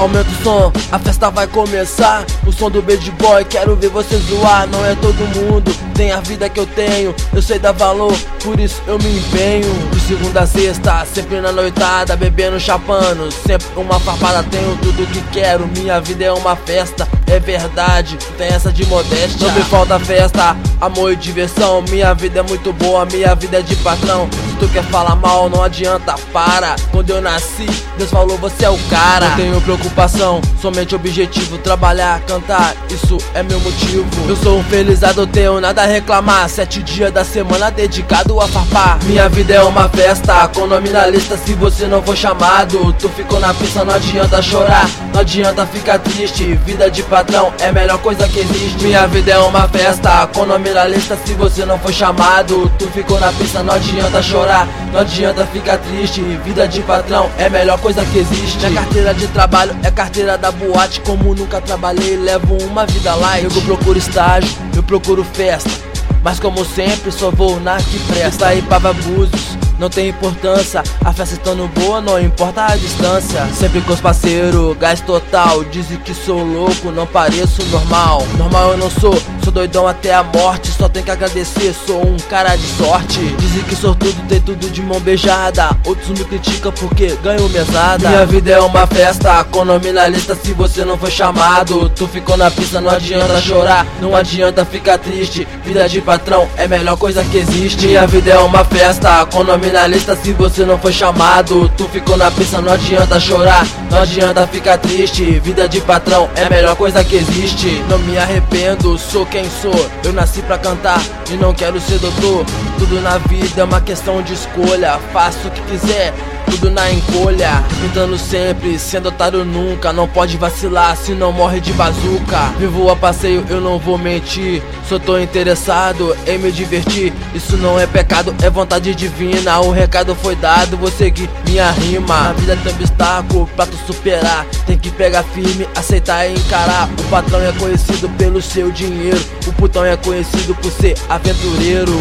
Aumenta o som, a festa vai começar. O som do bad boy, quero ver você zoar. Não é todo mundo, tem a vida que eu tenho. Eu sei dar valor, por isso eu me empenho. De segunda a sexta, sempre na noitada, bebendo, chapando, sempre uma farpada. Tenho tudo que quero, minha vida é uma festa. É verdade, tem essa de modéstia. Não me falta festa, amor e diversão. Minha vida é muito boa, minha vida é de patrão. Se tu quer falar mal, não adianta, para. Quando eu nasci, Deus falou, você é o cara. Não tenho preocupação, somente objetivo. Trabalhar, cantar, isso é meu motivo. Eu sou um felizado, tenho nada a reclamar. 7 dias da semana dedicado a farpar. Minha vida é uma festa, com nome na lista. Se você não for chamado, tu ficou na pista, não adianta chorar, não adianta ficar triste. Vida de patrão é a melhor coisa que existe. Minha vida é uma festa, com nome na lista. Se você não for chamado, tu ficou na pista, não adianta chorar, não adianta ficar triste. Vida de patrão é a melhor coisa que existe. Minha carteira de trabalho é carteira da boate. Como nunca trabalhei, levo uma vida light. Eu procuro estágio, eu procuro festa, mas como sempre só vou na que presta. Aí pra Búzios não tem importância, a festa estando boa não importa a distância. Sempre com os parceiros, gás total. Dizem que sou louco, não pareço normal. Normal eu não sou, sou doidão até a morte. Só tenho que agradecer, sou um cara de sorte. Dizem que sou tudo, tem tudo de mão beijada. Outros me criticam porque ganho mesada. Minha vida é uma festa, com nome na lista. Se você não foi chamado, tu ficou na pista, não adianta chorar, não adianta ficar triste. Vida de patrão é a melhor coisa que existe. Minha vida é uma festa, com nome na lista. Se você não foi chamado, tu ficou na pista, não adianta chorar, não adianta ficar triste. Vida de patrão é a melhor coisa que existe. Não me arrependo, sou quem sou. Eu nasci pra cantar e não quero ser doutor. Tudo na vida é uma questão de escolha. Faço o que quiser, tudo na encolha. Tentando sempre, sendo otário nunca. Não pode vacilar, se não morre de bazuca. Vivo a passeio, eu não vou mentir. Só tô interessado em me divertir. Isso não é pecado, é vontade divina. O recado foi dado, vou seguir minha rima. Na vida tem obstáculo pra tu superar. Tem que pegar firme, aceitar e encarar. O patrão é conhecido pelo seu dinheiro, o putão é conhecido por ser aventureiro.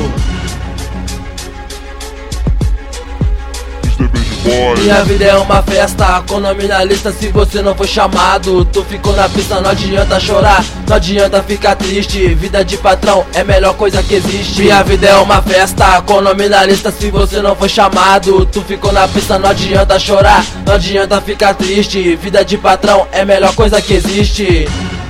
Minha vida é uma festa, com nome na lista. Se você não foi chamado, tu ficou na pista, não adianta chorar, não adianta ficar triste. Vida de patrão é a melhor coisa que existe. Minha vida é uma festa, com nome na lista. Se você não foi chamado, tu ficou na pista, não adianta chorar, não adianta ficar triste. Vida de patrão é a melhor coisa que existe.